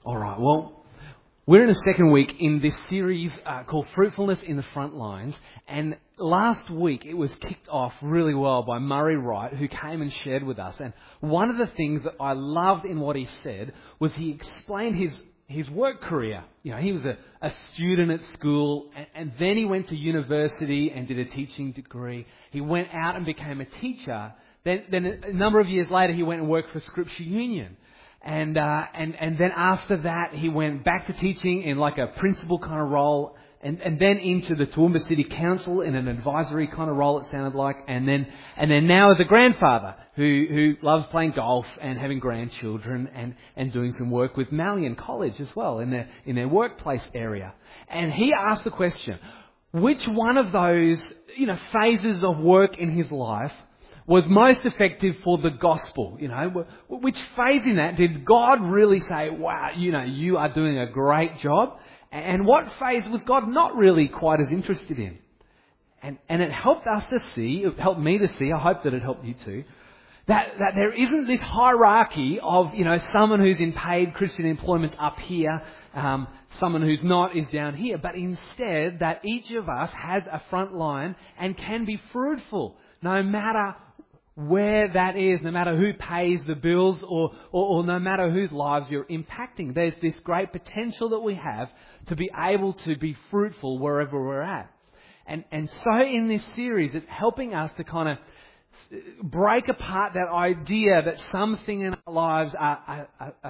All right, well, we're in the second week in this series called Fruitfulness in the Front Lines, and last week it was kicked off really well by Murray Wright, who came and shared with us. And one of the things that I loved in what he said was he explained his work career. You know, he was a student at school, and then he went to university and did a teaching degree. He went out and became a teacher. Then a number of years later, he went and worked for Scripture Union. And then after that, he went back to teaching in like a principal kind of role, and then into the Toowoomba City Council in an advisory kind of role, it sounded like, and then now as a grandfather who loves playing golf and having grandchildren and doing some work with Malyon College as well in their workplace area. And he asked the question, which one of those, phases of work in his life was most effective for the gospel? Which phase in that did God really say, wow, you are doing a great job? And what phase was God not really quite as interested in? And it helped us to see, it helped me to see, I hope that it helped you too, that there isn't this hierarchy of, someone who's in paid Christian employment up here, someone who's not is down here, but instead that each of us has a front line and can be fruitful, no matter where that is, no matter who pays the bills or no matter whose lives you're impacting. There's this great potential that we have to be able to be fruitful wherever we're at. And so in this series, it's helping us to kind of break apart that idea that something in our lives are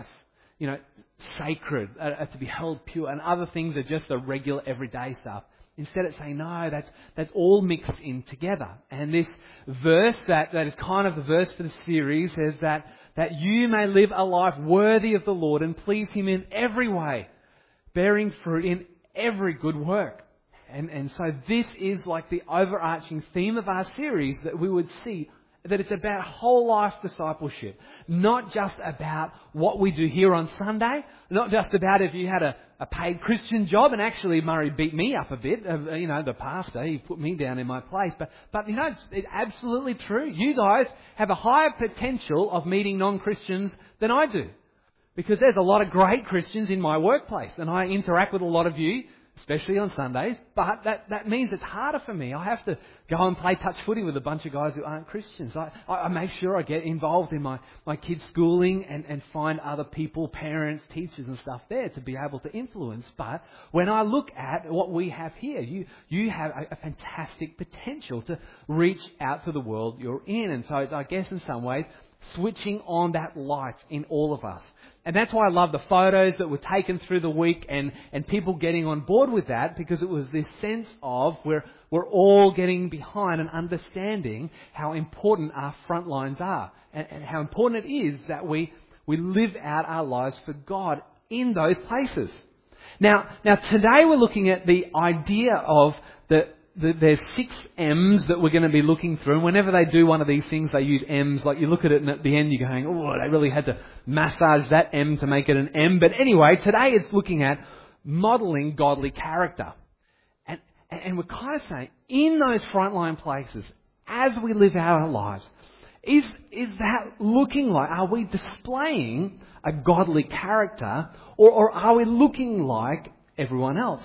sacred, to be held pure, and other things are just the regular everyday stuff. Instead, it's saying, no, that's all mixed in together. And this verse that is kind of the verse for the series says that you may live a life worthy of the Lord and please Him in every way, bearing fruit in every good work. And so this is like the overarching theme of our series, that we would see that it's about whole life discipleship, not just about what we do here on Sunday, not just about if you had a paid Christian job. And actually Murray beat me up a bit, the pastor, he put me down in my place. But it's absolutely true. You guys have a higher potential of meeting non-Christians than I do, because there's a lot of great Christians in my workplace, and I interact with a lot of you, especially on Sundays, but that means it's harder for me. I have to go and play touch footy with a bunch of guys who aren't Christians. I make sure I get involved in my kids' schooling and find other people, parents, teachers and stuff there to be able to influence. But when I look at what we have here, you have a fantastic potential to reach out to the world you're in. And so it's, I guess in some ways, switching on that light in all of us. And that's why I love the photos that were taken through the week and people getting on board with that, because it was this sense of we're all getting behind and understanding how important our front lines are and how important it is that we live out our lives for God in those places. Now today we're looking at the idea of there's 6 M's that we're going to be looking through. And whenever they do one of these things, they use M's. Like you look at it and at the end you're going, oh, they really had to massage that M to make it an M. But anyway, today it's looking at modelling godly character. And we're kind of saying, in those frontline places, as we live out our lives, is that looking like, are we displaying a godly character, or are we looking like everyone else?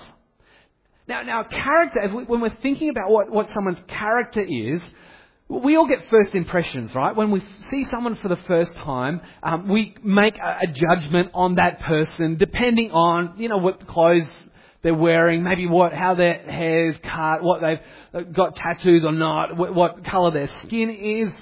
Now, character, when we're thinking about what someone's character is, we all get first impressions, right? When we see someone for the first time, we make a judgment on that person depending on, what clothes they're wearing, maybe how their hair's cut, what they've got tattoos or not, what colour their skin is,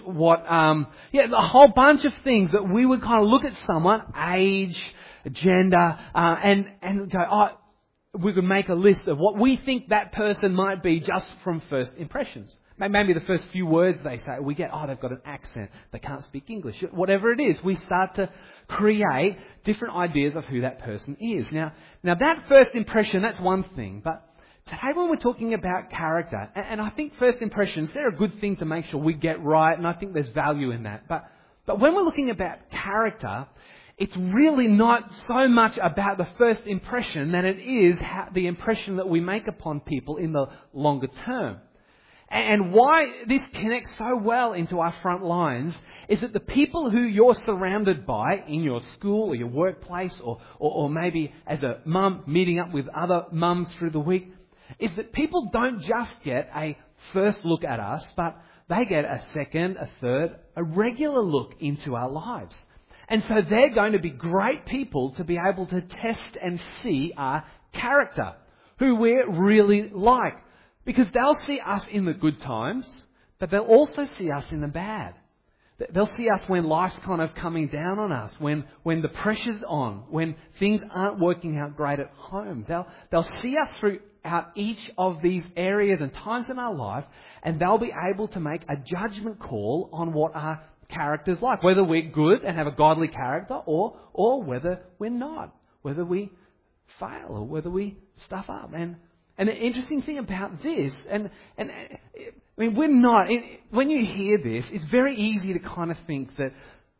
a whole bunch of things that we would kind of look at someone, age, gender, and go, we could make a list of what we think that person might be just from first impressions. Maybe the first few words they say, we get, they've got an accent, they can't speak English. Whatever it is, we start to create different ideas of who that person is. Now that first impression, that's one thing. But today when we're talking about character, and I think first impressions, they're a good thing to make sure we get right, and I think there's value in that. But when we're looking about character, it's really not so much about the first impression than it is the impression that we make upon people in the longer term. And why this connects so well into our front lines is that the people who you're surrounded by in your school or your workplace or maybe as a mum meeting up with other mums through the week, is that people don't just get a first look at us, but they get a second, a third, a regular look into our lives. And so they're going to be great people to be able to test and see our character, who we're really like. Because they'll see us in the good times, but they'll also see us in the bad. They'll see us when life's kind of coming down on us, when the pressure's on, when things aren't working out great at home. They'll see us throughout each of these areas and times in our life, and they'll be able to make a judgment call on what our character's like, whether we're good and have a godly character or whether we're not, whether we fail or whether we stuff up. And the interesting thing about this, and I mean, we're not, when you hear this, it's very easy to kind of think that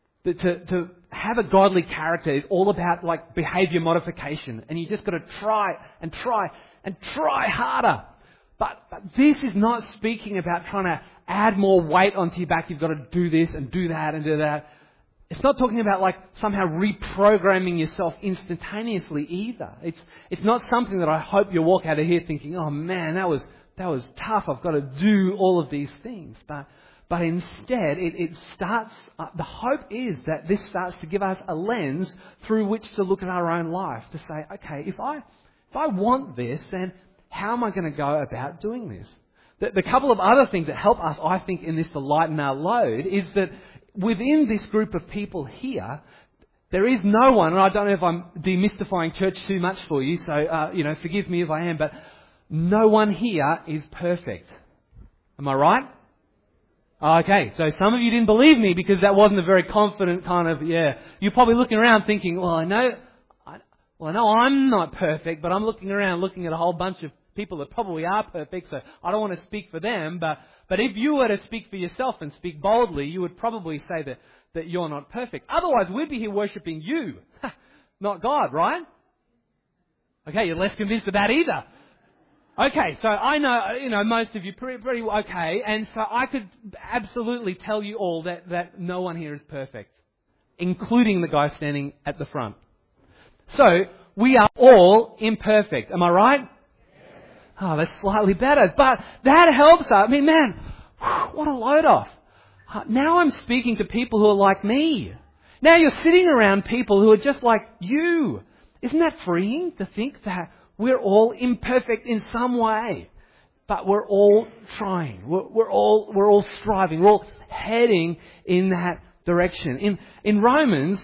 to have a godly character is all about like behaviour modification, and you just got to try and try and try harder. But this is not speaking about trying to add more weight onto your back. You've got to do this and do that and do that. It's not talking about like somehow reprogramming yourself instantaneously either. It's not something that I hope you'll walk out of here thinking, oh man, that was tough. I've got to do all of these things. But instead, it starts. The hope is that this starts to give us a lens through which to look at our own life to say, okay, if I want this, then how am I going to go about doing this? The couple of other things that help us, I think, in this to lighten our load is that within this group of people here, there is no one, and I don't know if I'm demystifying church too much for you, so, forgive me if I am, but no one here is perfect. Am I right? Okay, so some of you didn't believe me because that wasn't a very confident kind of, You're probably looking around thinking, well, I know I'm not perfect, but I'm looking around looking at a whole bunch of people that probably are perfect, so I don't want to speak for them, but if you were to speak for yourself and speak boldly, you would probably say that you're not perfect. Otherwise, we'd be here worshipping you, not God, right? Okay, you're less convinced of that either. Okay, so I know, most of you pretty okay, and so I could absolutely tell you all that no one here is perfect, including the guy standing at the front. So, we are all imperfect, am I right? Oh, that's slightly better. But that helps us. I mean, man, what a load off. Now I'm speaking to people who are like me. Now you're sitting around people who are just like you. Isn't that freeing to think that we're all imperfect in some way? But we're all trying. We're all striving. We're all heading in that direction. In Romans,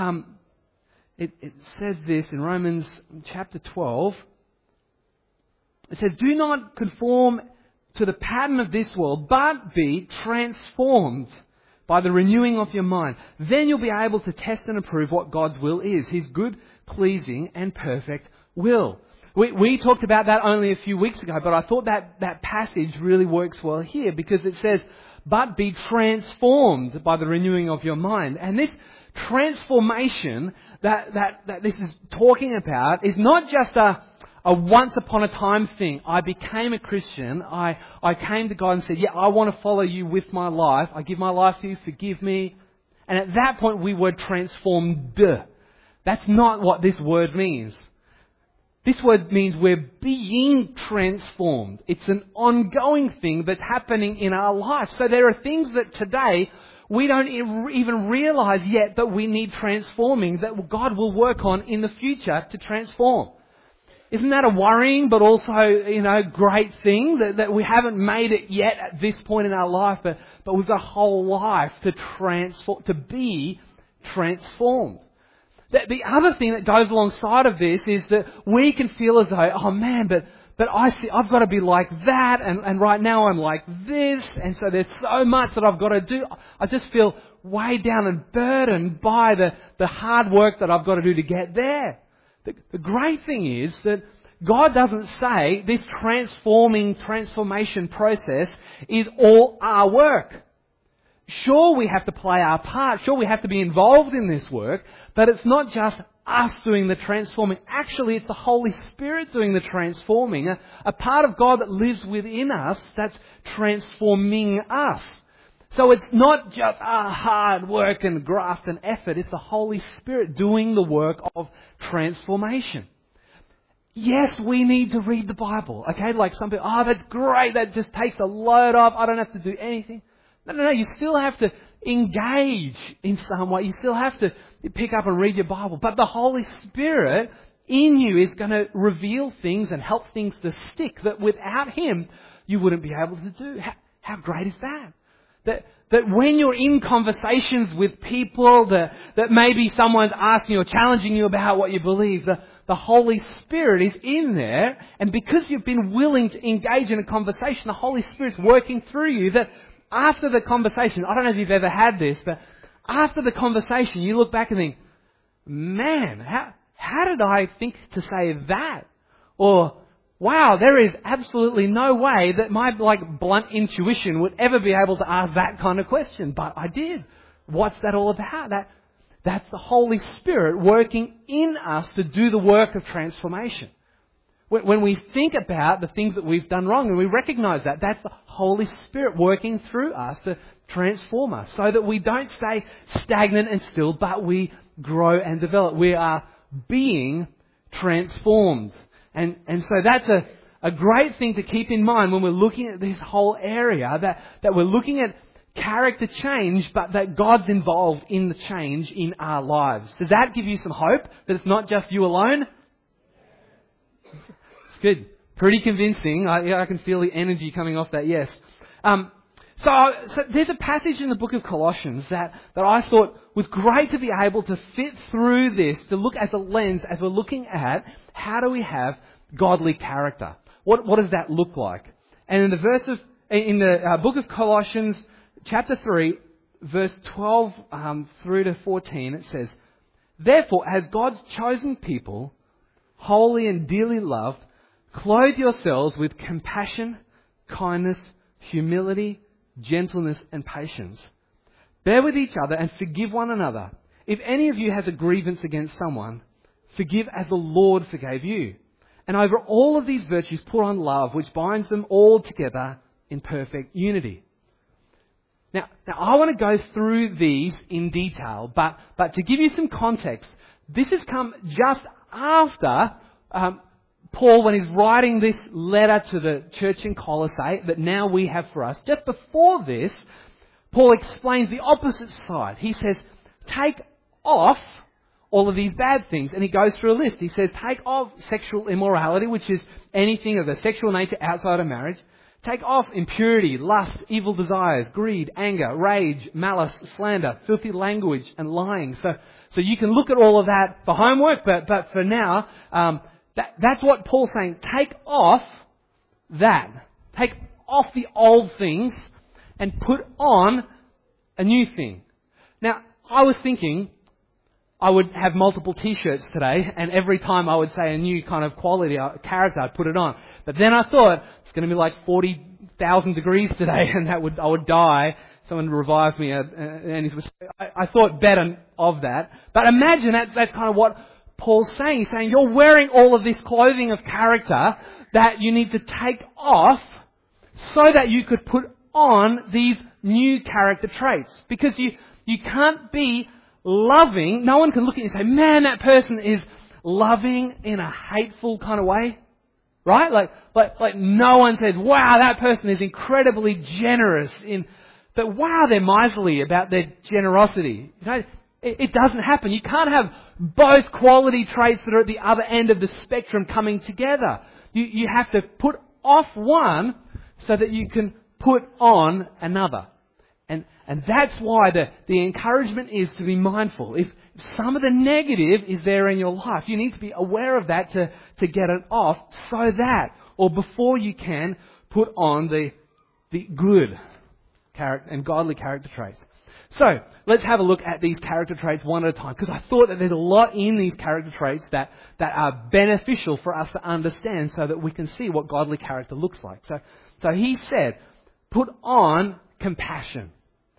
it says this in Romans chapter 12. It says, do not conform to the pattern of this world, but be transformed by the renewing of your mind. Then you'll be able to test and approve what God's will is, His good, pleasing and perfect will. We talked about that only a few weeks ago, but I thought that passage really works well here because it says, but be transformed by the renewing of your mind. And this transformation that this is talking about is not just a once upon a time thing. I became a Christian. I came to God and said, I want to follow you with my life. I give my life to you. Forgive me. And at that point we were transformed. That's not what this word means. This word means we're being transformed. It's an ongoing thing that's happening in our life. So there are things that today we don't even realize yet that we need transforming, that God will work on in the future to transform. Isn't that a worrying but also, great thing that we haven't made it yet at this point in our life, but we've got a whole life to transform, to be transformed. The other thing that goes alongside of this is that we can feel as though, oh man, but I've got to be like that, and right now I'm like this, and so there's so much that I've got to do. I just feel weighed down and burdened by the hard work that I've got to do to get there. The great thing is that God doesn't say this transformation process is all our work. sure, we have to play our part. Sure, we have to be involved in this work. But it's not just us doing the transforming. Actually, it's the Holy Spirit doing the transforming. A part of God that lives within us that's transforming us. So it's not just our hard work and graft and effort. It's the Holy Spirit doing the work of transformation. Yes, we need to read the Bible. Okay, like some people, that's great. That just takes a load off. I don't have to do anything. No. You still have to engage in some way. You still have to pick up and read your Bible. But the Holy Spirit in you is going to reveal things and help things to stick that without Him you wouldn't be able to do. How great is that? That when you're in conversations with people, that maybe someone's asking or challenging you about what you believe, the Holy Spirit is in there, and because you've been willing to engage in a conversation, the Holy Spirit's working through you, that after the conversation, I don't know if you've ever had this, but after the conversation you look back and think, man, how did I think to say that? Or, wow, there is absolutely no way that my blunt intuition would ever be able to ask that kind of question, but I did. What's that all about? That's the Holy Spirit working in us to do the work of transformation. When we think about the things that we've done wrong and we recognize that, that's the Holy Spirit working through us to transform us so that we don't stay stagnant and still, but we grow and develop. We are being transformed. And so that's a great thing to keep in mind when we're looking at this whole area, that we're looking at character change, but that God's involved in the change in our lives. Does that give you some hope that it's not just you alone? It's good. Pretty convincing. I can feel the energy coming off that yes. So there's a passage in the book of Colossians that I thought was great to be able to fit through this, to look as a lens as we're looking at how do we have godly character. What does that look like? And in the book of Colossians, chapter 3, verse 12 through to 14, it says, "Therefore, as God's chosen people, holy and dearly loved, clothe yourselves with compassion, kindness, humility, gentleness and patience. Bear with each other and forgive one another. If any of you has a grievance against someone, forgive as the Lord forgave you. And over all of these virtues put on love, which binds them all together in perfect unity." Now I want to go through these in detail, but to give you some context, this has come just after Paul, when he's writing this letter to the church in Colossae that now we have for us. Just before this, Paul explains the opposite side. He says, take off all of these bad things. And he goes through a list. He says, take off sexual immorality, which is anything of a sexual nature outside of marriage. Take off impurity, lust, evil desires, greed, anger, rage, malice, slander, filthy language, and lying. So you can look at all of that for homework, but for now, that's what Paul's saying. Take off that. Take off the old things and put on a new thing. Now, I was thinking I would have multiple t-shirts today, and every time I would say a new kind of quality, character, I'd put it on. But then I thought, it's going to be like 40,000 degrees today, and I would die. Someone revived me, and I thought better of that. But imagine that's kind of what Paul's saying. He's saying, you're wearing all of this clothing of character that you need to take off so that you could put on these new character traits. Because you can't be loving. No one can look at you and say, man, that person is loving in a hateful kind of way. Right? Like no one says, wow, that person is incredibly generous but wow, they're miserly about their generosity. You know, it doesn't happen. You can't have both quality traits that are at the other end of the spectrum coming together. You have to put off one so that you can put on another. And that's why the encouragement is to be mindful. If some of the negative is there in your life, you need to be aware of that to get it off so that, or before you can put on the good character and godly character traits. So, let's have a look at these character traits one at a time, because I thought that there's a lot in these character traits that are beneficial for us to understand so that we can see what godly character looks like. So he said, put on compassion.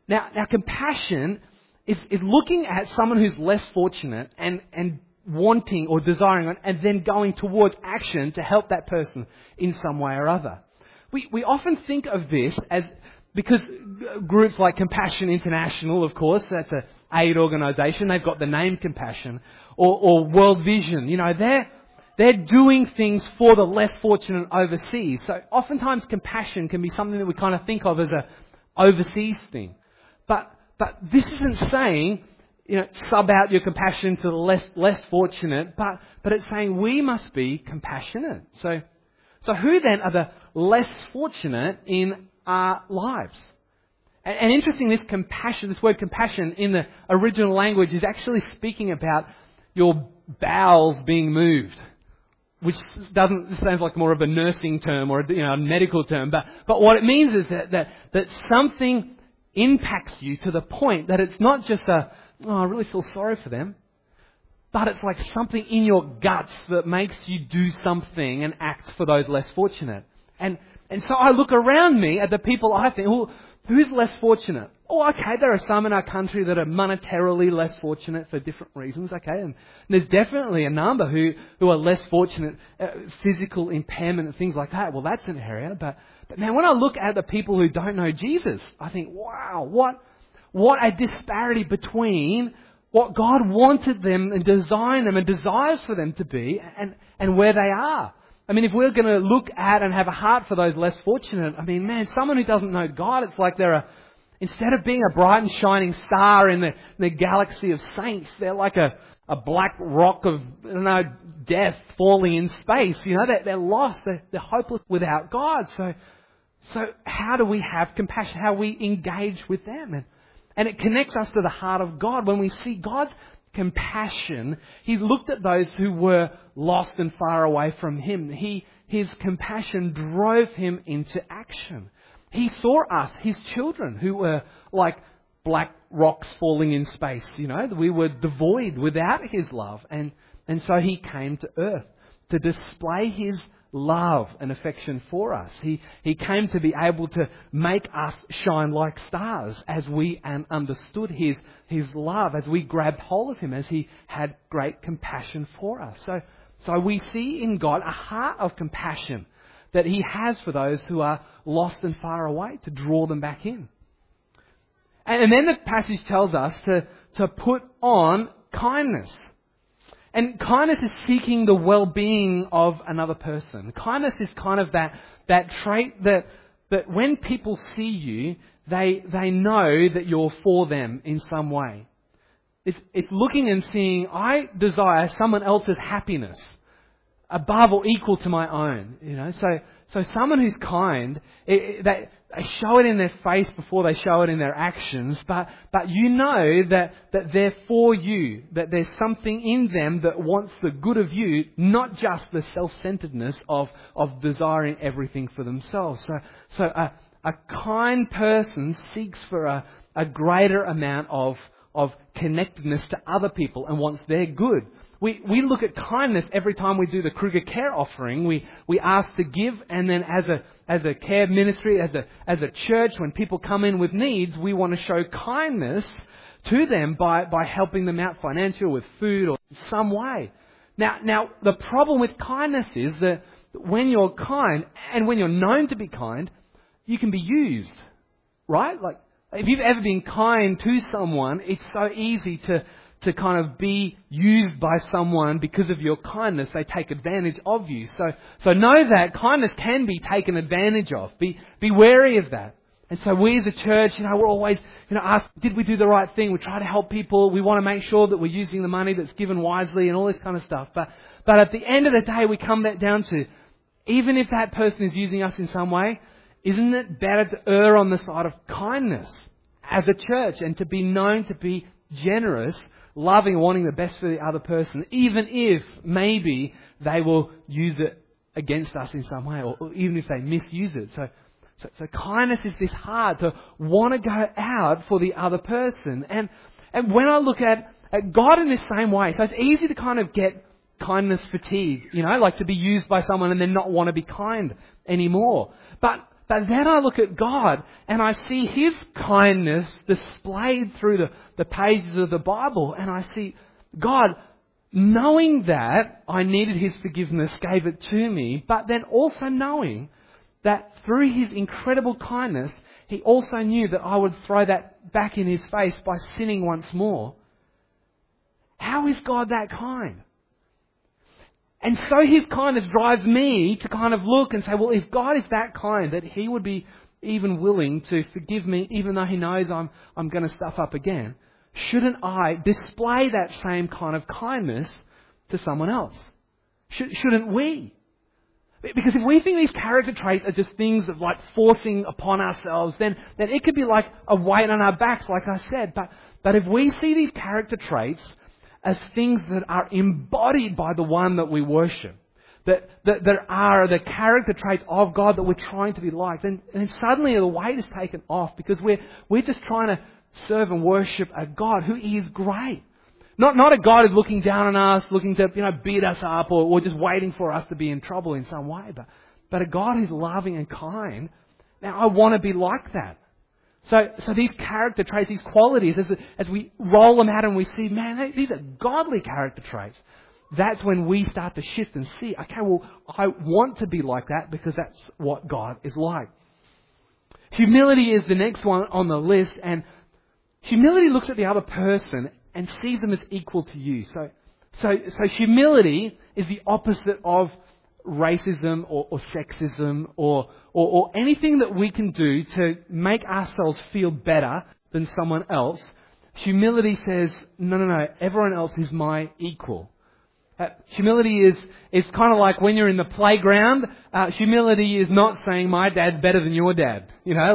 Now compassion is looking at someone who's less fortunate and wanting or desiring and then going towards action to help that person in some way or other. We often think of this as, because groups like Compassion International, of course, that's an aid organisation, they've got the name Compassion, or World Vision, they're doing things for the less fortunate overseas. So oftentimes compassion can be something that we kind of think of as a overseas thing. But this isn't saying, sub out your compassion to the less fortunate, but it's saying we must be compassionate. So who then are the less fortunate in our lives? And interesting, this word compassion in the original language is actually speaking about your bowels being moved, which sounds like more of a nursing term or a medical term, but what it means is that something impacts you to the point that it's not just I really feel sorry for them, but it's like something in your guts that makes you do something and act for those less fortunate. And so I look around me at the people I think, who's less fortunate? Oh, okay, there are some in our country that are monetarily less fortunate for different reasons, okay, and there's definitely a number who are less fortunate, physical impairment and things like that. Well, that's an area, but man, when I look at the people who don't know Jesus, I think, wow, what a disparity between what God wanted them and designed them and desires for them to be and where they are. I mean, if we're going to look at and have a heart for those less fortunate, someone who doesn't know God, it's like instead of being a bright and shining star in the galaxy of saints, they're like a black rock of death falling in space. They're lost. They're hopeless without God. So how do we have compassion? How we engage with them? And it connects us to the heart of God. When we see God's compassion, He looked at those who were lost and far away from Him. His compassion drove Him into action. He saw us, His children, who were like black rocks falling in space. We were devoid without His love. And so He came to earth to display His love and affection for us. He came to be able to make us shine like stars as we understood His love, as we grabbed hold of Him, as He had great compassion for us. So we see in God a heart of compassion that He has for those who are lost and far away, to draw them back in. And then the passage tells us to put on kindness. And kindness is seeking the well-being of another person. Kindness is kind of that trait that when people see you, they know that you're for them in some way. It's looking and seeing, I desire someone else's happiness above or equal to my own. So someone who's kind, they show it in their face before they show it in their actions, but you know that they're for you, that there's something in them that wants the good of you, not just the self-centeredness of desiring everything for themselves. So a kind person seeks for a greater amount of connectedness to other people and wants their good. We look at kindness every time we do the Kruger Care offering. We ask to give, and then as a care ministry, as a church, when people come in with needs, we want to show kindness to them by helping them out financially with food or some way. Now the problem with kindness is that when you're kind and when you're known to be kind, you can be used, right? Like if you've ever been kind to someone, it's so easy to kind of be used by someone because of your kindness. They take advantage of you. So know that kindness can be taken advantage of. Be wary of that. And so we as a church, we're always, ask, did we do the right thing? We try to help people. We want to make sure that we're using the money that's given wisely and all this kind of stuff. But at the end of the day, we come back down to, even if that person is using us in some way, isn't it better to err on the side of kindness as a church and to be known to be generous, loving, wanting the best for the other person, even if maybe they will use it against us in some way, or even if they misuse it. So kindness is this heart to want to go out for the other person. And when I look at God in this same way, so it's easy to kind of get kindness fatigue, like to be used by someone and then not want to be kind anymore. But But then I look at God and I see His kindness displayed through the pages of the Bible, and I see God, knowing that I needed His forgiveness, gave it to me, but then also knowing that through His incredible kindness, He also knew that I would throw that back in His face by sinning once more. How is God that kind? And so His kindness drives me to kind of look and say, well, if God is that kind, that He would be even willing to forgive me, even though He knows I'm going to stuff up again, shouldn't I display that same kind of kindness to someone else? Shouldn't we? Because if we think these character traits are just things of like forcing upon ourselves, then it could be like a weight on our backs, like I said. But if we see these character traits as things that are embodied by the one that we worship, that are the character traits of God that we're trying to be like, then suddenly the weight is taken off, because we're just trying to serve and worship a God who is great. Not a God who's looking down on us, looking to beat us up, or just waiting for us to be in trouble in some way, but a God who's loving and kind. Now I want to be like that. So these character traits, these qualities, as we roll them out and we see, man, these are godly character traits, that's when we start to shift and see, okay, well, I want to be like that because that's what God is like. Humility is the next one on the list, and humility looks at the other person and sees them as equal to you. So humility is the opposite of racism or sexism or anything that we can do to make ourselves feel better than someone else. Humility says, no, everyone else is my equal. Humility is kind of like when you're in the playground. Humility is not saying my dad's better than your dad,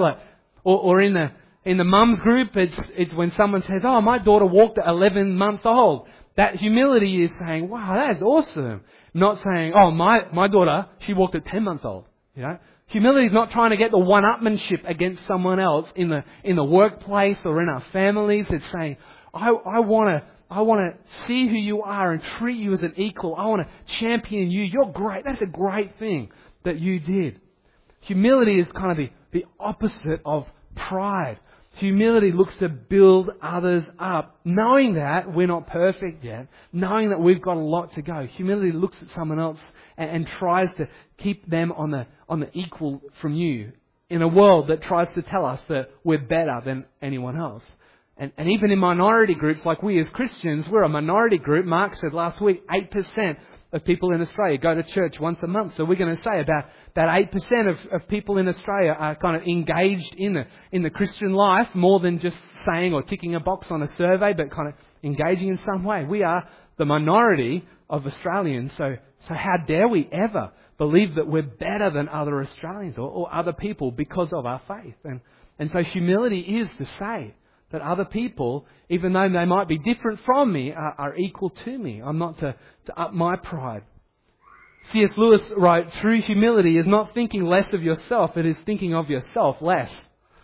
or in the mums group, it's when someone says, oh, my daughter walked at 11 months old. That humility is saying, wow, that is awesome. Not saying, oh, my daughter, she walked at 10 months old. Humility is not trying to get the one-upmanship against someone else in the workplace or in our families. It's saying, I want to see who you are and treat you as an equal. I want to champion you. You're great. That's a great thing that you did. Humility is kind of the opposite of pride. Humility looks to build others up, knowing that we're not perfect yet, knowing that we've got a lot to go. Humility looks at someone else and tries to keep them on the equal from you in a world that tries to tell us that we're better than anyone else. And even in minority groups, like we as Christians, we're a minority group. Mark said last week, 8% of people in Australia go to church once a month. So we're going to say about 8% of people in Australia are kind of engaged in the Christian life, more than just saying or ticking a box on a survey, but kind of engaging in some way. We are the minority of Australians. So how dare we ever believe that we're better than other Australians or other people because of our faith? And so humility is to say that other people, even though they might be different from me, are equal to me. I'm not to up my pride. C.S. Lewis wrote, true humility is not thinking less of yourself, it is thinking of yourself less.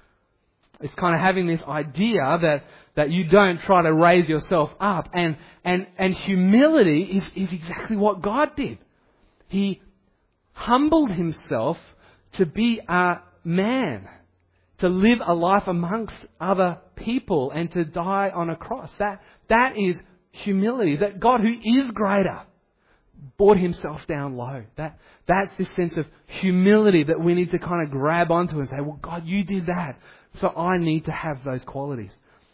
It's kind of having this idea that you don't try to raise yourself up. And humility is exactly what God did. He humbled Himself to be a man, to live a life amongst other people and to die on a cross. That is humility. That God, who is greater, brought Himself down low. That's this sense of humility that we need to kind of grab onto and say, well, God, you did that, so I need to have those qualities.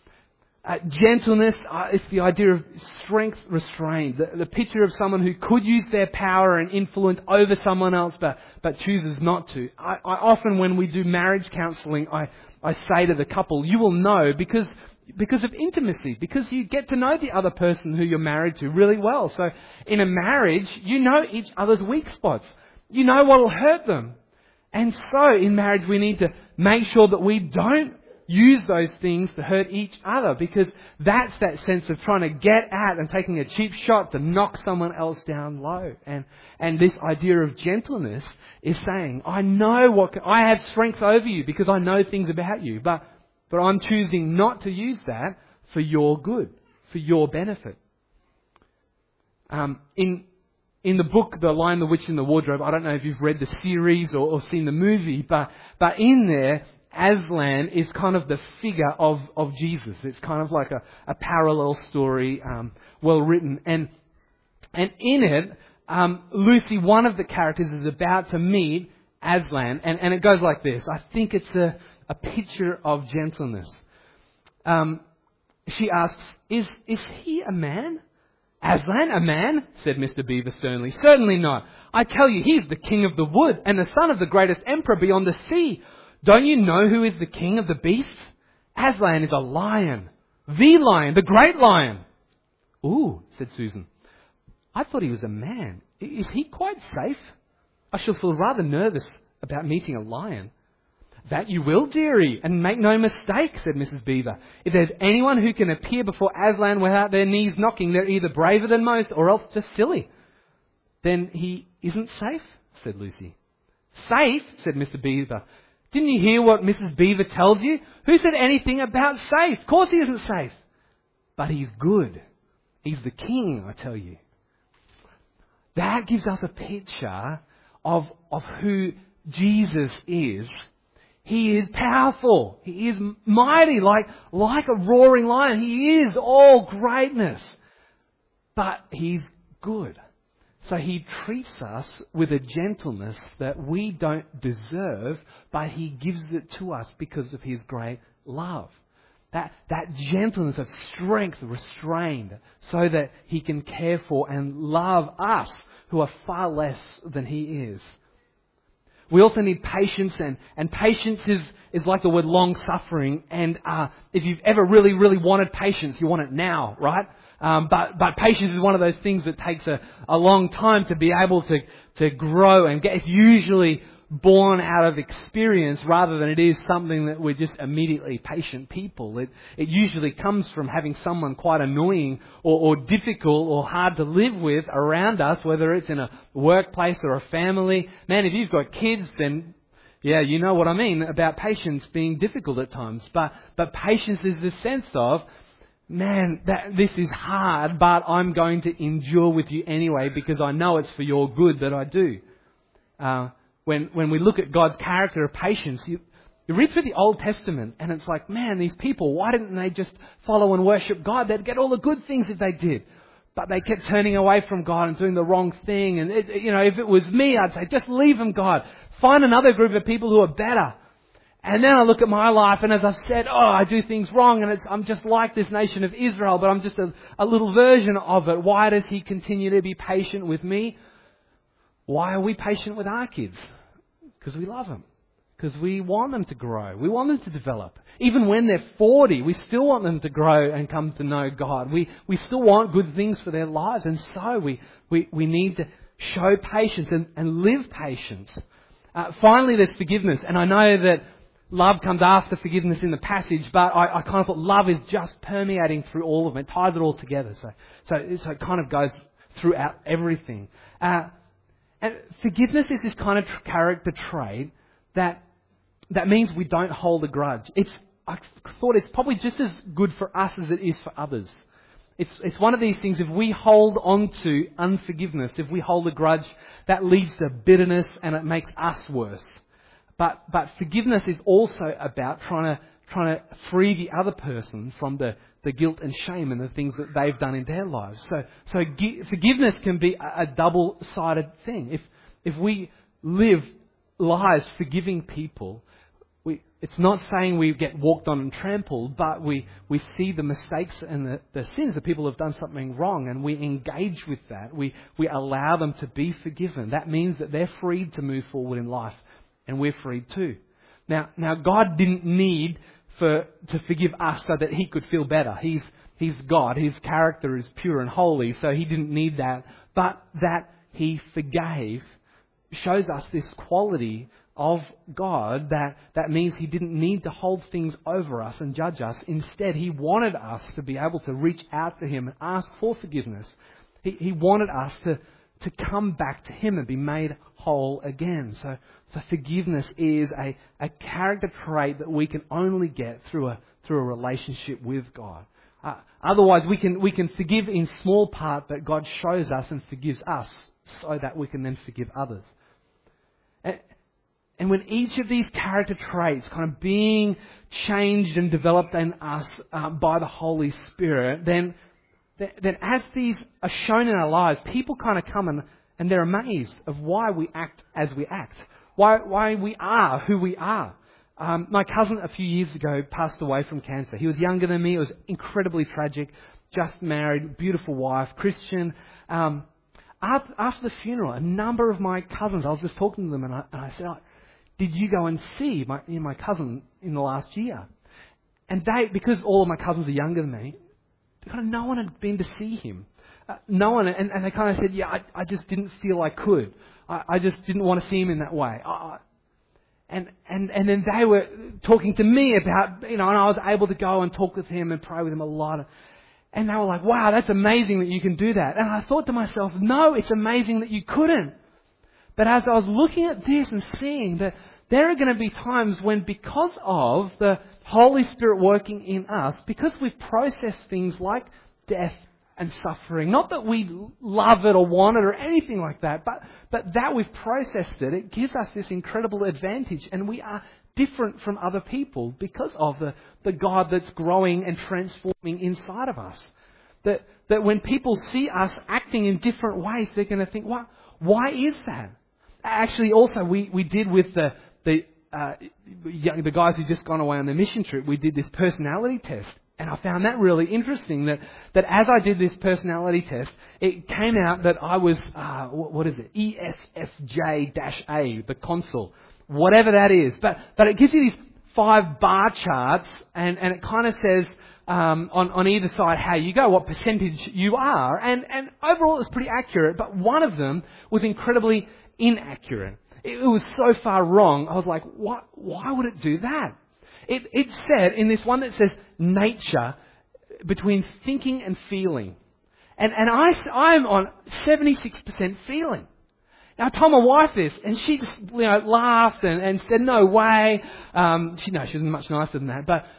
Gentleness is the idea of strength restrained. The picture of someone who could use their power and influence over someone else but chooses not to. I often, when we do marriage counselling, I say to the couple, you will know because of intimacy, because you get to know the other person who you're married to really well. So in a marriage, you know each other's weak spots. You know what will hurt them. And so in marriage, we need to make sure that we don't use those things to hurt each other, because that's that sense of trying to get at and taking a cheap shot to knock someone else down low. And this idea of gentleness is saying, I know I have strength over you because I know things about you, but I'm choosing not to use that for your good, for your benefit. In in the book, The Lion, the Witch and the Wardrobe, I don't know if you've read the series or seen the movie, but in there, Aslan is kind of the figure of Jesus. It's kind of like a parallel story, well written. And in it, Lucy, one of the characters, is about to meet Aslan, and it goes like this. I think it's a picture of gentleness. She asks, is he a man? Aslan, a man? Said Mr. Beaver sternly. Certainly not. I tell you, he's the king of the wood and the son of the greatest emperor beyond the sea. Don't you know who is the king of the beasts? Aslan is a lion. The lion, the great lion. Ooh, said Susan. I thought he was a man. Is he quite safe? I shall feel rather nervous about meeting a lion. That you will, dearie, and make no mistake, said Mrs. Beaver. If there's anyone who can appear before Aslan without their knees knocking, they're either braver than most or else just silly. Then he isn't safe, said Lucy. Safe, said Mr. Beaver. Didn't you hear what Mrs. Beaver tells you? Who said anything about safe? Of course he isn't safe. But he's good. He's the king, I tell you. That gives us a picture of who Jesus is. He is powerful. He is mighty, like a roaring lion. He is all greatness. But he's good. So he treats us with a gentleness that we don't deserve, but he gives it to us because of his great love. That gentleness of strength restrained so that he can care for and love us who are far less than he is. We also need patience, and patience is like the word long-suffering. And if you've ever really, really wanted patience, you want it now, right? But patience is one of those things that takes a long time to be able to grow and get. It's usually born out of experience rather than it is something that we're just immediately patient people. It usually comes from having someone quite annoying or difficult or hard to live with around us, whether it's in a workplace or a family. Man, if you've got kids, then yeah, you know what I mean about patience being difficult at times. But patience is the sense of, man, this is hard, but I'm going to endure with you anyway because I know it's for your good that I do. When we look at God's character of patience, you read through the Old Testament and it's like, man, these people, why didn't they just follow and worship God? They'd get all the good things if they did. But they kept turning away from God and doing the wrong thing. And, if it was me, I'd say, just leave them, God. Find another group of people who are better. And then I look at my life and as I've said, I do things wrong and I'm just like this nation of Israel, but I'm just a little version of it. Why does he continue to be patient with me? Why are we patient with our kids? Because we love them. Because we want them to grow. We want them to develop. Even when they're 40, we still want them to grow and come to know God. We still want good things for their lives. And so we need to show patience and live patience. Finally, there's forgiveness. And I know that love comes after forgiveness in the passage, but I kind of thought love is just permeating through all of it. It ties it all together. So it kind of goes throughout everything. And forgiveness is this kind of character trait that means we don't hold a grudge. I thought it's probably just as good for us as it is for others. It's one of these things, if we hold on to unforgiveness, if we hold a grudge, that leads to bitterness and it makes us worse. But forgiveness is also about trying to free the other person from the guilt and shame and the things that they've done in their lives. So forgiveness can be a double-sided thing. If we live lives forgiving people, it's not saying we get walked on and trampled, but we see the mistakes and the sins that people have done something wrong, and we engage with that. We allow them to be forgiven. That means that they're freed to move forward in life, and we're freed too. Now God didn't need to forgive us so that he could feel better. He's God. His character is pure and holy, so he didn't need that. But that he forgave shows us this quality of God that means he didn't need to hold things over us and judge us. Instead, he wanted us to be able to reach out to him and ask for forgiveness. He wanted us to come back to him and be made whole again. So forgiveness is a character trait that we can only get through a relationship with God. Otherwise, we can forgive in small part, but God shows us and forgives us so that we can then forgive others. And when each of these character traits kind of being changed and developed in us by the Holy Spirit, then as these are shown in our lives, people kind of come and they're amazed of why we act as we act, why we are who we are. My cousin a few years ago passed away from cancer. He was younger than me. It was incredibly tragic. Just married, beautiful wife, Christian. After the funeral, a number of my cousins, I was just talking to them and I said, did you go and see my cousin in the last year? And because all of my cousins are younger than me, kind of no one had been to see him. No one, and they kind of said, yeah, I just didn't feel I could. I just didn't want to see him in that way. And then they were talking to me about, and I was able to go and talk with him and pray with him a lot. And they were like, wow, that's amazing that you can do that. And I thought to myself, no, it's amazing that you couldn't. But as I was looking at this and seeing that there are going to be times when, because of the Holy Spirit working in us, because we've processed things like death and suffering, not that we love it or want it or anything like that, but that we've processed it, it gives us this incredible advantage, and we are different from other people because of the God that's growing and transforming inside of us. That when people see us acting in different ways, they're going to think, why is that? Actually, also, we did with the guys who just gone away on the mission trip, we did this personality test. And I found that really interesting, that as I did this personality test, it came out that I was, ESFJ-A, the consul, whatever that is. But it gives you these 5 bar charts, and it kind of says on either side how you go, what percentage you are. And overall it's pretty accurate, but one of them was incredibly inaccurate. It was so far wrong. I was like, why would it do that? It said in this one that says nature between thinking and feeling. And I'm on 76% feeling. Now I told my wife this, and she just laughed and said, no way. She was much nicer than that. But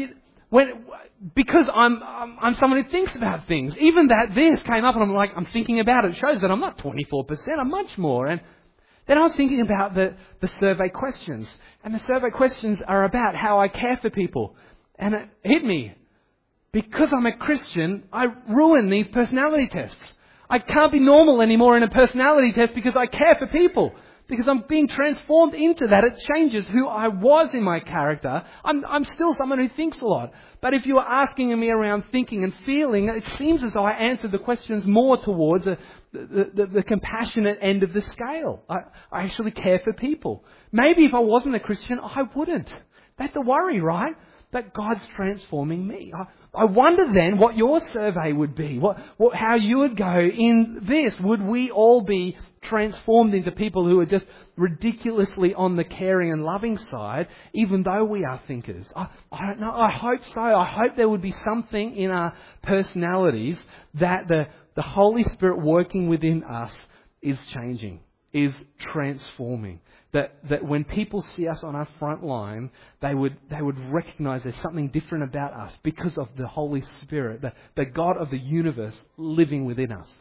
because I'm someone who thinks about things, even that this came up and I'm thinking about it. It shows that I'm not 24%, I'm much more. And then I was thinking about the survey questions. And the survey questions are about how I care for people. And it hit me. Because I'm a Christian, I ruin these personality tests. I can't be normal anymore in a personality test because I care for people. Because I'm being transformed into that. It changes who I was in my character. I'm still someone who thinks a lot. But if you were asking me around thinking and feeling, it seems as though I answered the questions more towards the compassionate end of the scale. I actually care for people. Maybe if I wasn't a Christian, I wouldn't. That's the worry, right? That God's transforming me. I wonder then what your survey would be, how you would go in this. Would we all be transformed into people who are just ridiculously on the caring and loving side, even though we are thinkers? I don't know. I hope so. I hope there would be something in our personalities that the Holy Spirit working within us is changing, is transforming. That when people see us on our front line, they would recognize there's something different about us because of the Holy Spirit, the God of the universe living within us.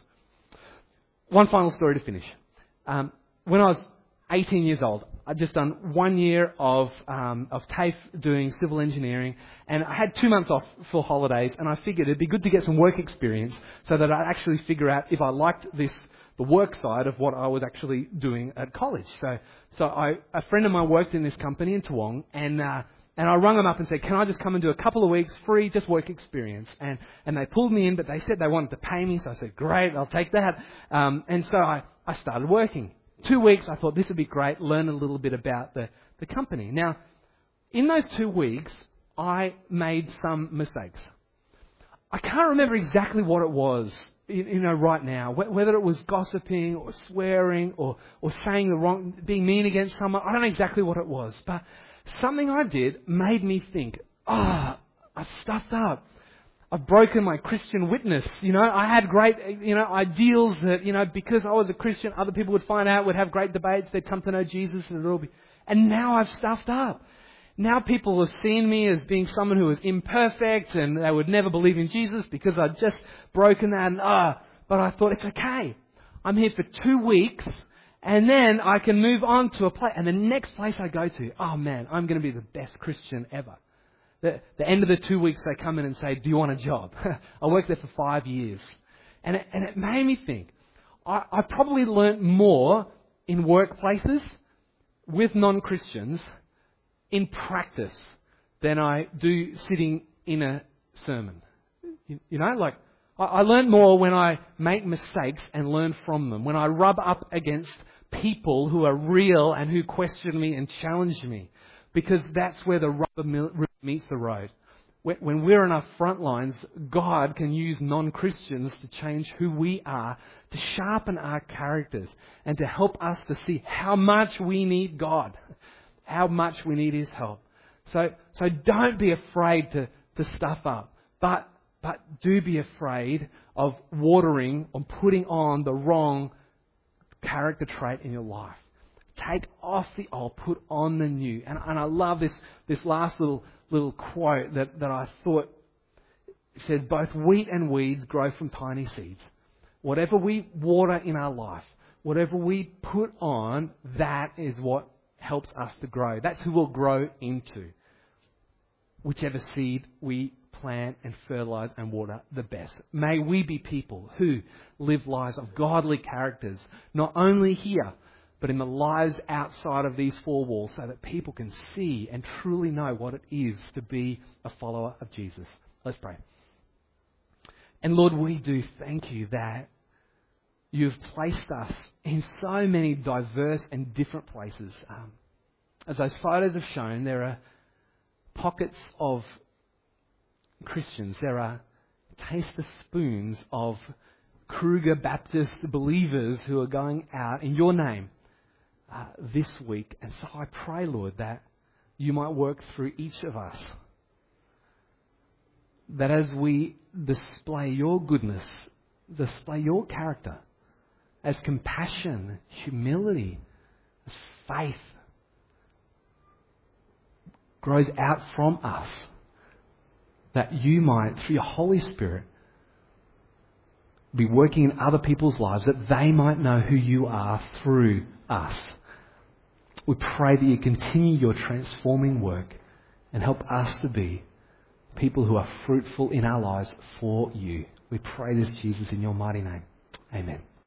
One final story to finish. When I was 18 years old, I'd just done 1 year of TAFE doing civil engineering, and I had 2 months off for holidays, and I figured it'd be good to get some work experience so that I'd actually figure out if I liked the work side of what I was actually doing at college. So a friend of mine worked in this company in Toowong, and I rung them up and said, can I just come and do a couple of weeks free, just work experience? And they pulled me in, but they said they wanted to pay me, so I said, great, I'll take that. And so I started working. 2 weeks, I thought this would be great, learn a little bit about the company. Now, in those 2 weeks, I made some mistakes. I can't remember exactly what it was, right now, whether it was gossiping or swearing or saying the wrong, being mean against someone. I don't know exactly what it was, but something I did made me think, I've stuffed up. I've broken my Christian witness. I had great, ideals that, because I was a Christian, other people would find out, would have great debates, they'd come to know Jesus, and now I've stuffed up. Now people have seen me as being someone who was imperfect and they would never believe in Jesus because I'd just broken that. But I thought, it's okay. I'm here for 2 weeks, and then I can move on to a place. And the next place I go to, oh man, I'm going to be the best Christian ever. The end of the 2 weeks, they come in and say, do you want a job? I worked there for 5 years. And it made me think, I probably learnt more in workplaces with non-Christians in practice than I do sitting in a sermon. I learn more when I make mistakes and learn from them, when I rub up against people who are real and who question me and challenge me, because that's where the rubber meets the road. When we're on our front lines, God can use non-Christians to change who we are, to sharpen our characters, and to help us to see how much we need God, how much we need His help. So don't be afraid to stuff up, but do be afraid of watering or putting on the wrong character trait in your life. Take off the old, put on the new. And I love this last little quote that I thought said, both wheat and weeds grow from tiny seeds. Whatever we water in our life, whatever we put on, that is what helps us to grow. That's who we'll grow into. Whichever seed we plant and fertilize and water, the best. May we be people who live lives of godly characters, not only here, but in the lives outside of these four walls, so that people can see and truly know what it is to be a follower of Jesus. Let's pray. And Lord, we do thank you that you've placed us in so many diverse and different places. As those photos have shown, there are pockets of Christians. There are taster spoons of Kruger Baptist believers who are going out in your name this week. And so I pray, Lord, that you might work through each of us. That as we display your goodness, display your character, as compassion, humility, as faith grows out from us, that you might, through your Holy Spirit, be working in other people's lives, that they might know who you are through us. We pray that you continue your transforming work and help us to be people who are fruitful in our lives for you. We pray this, Jesus, in your mighty name. Amen.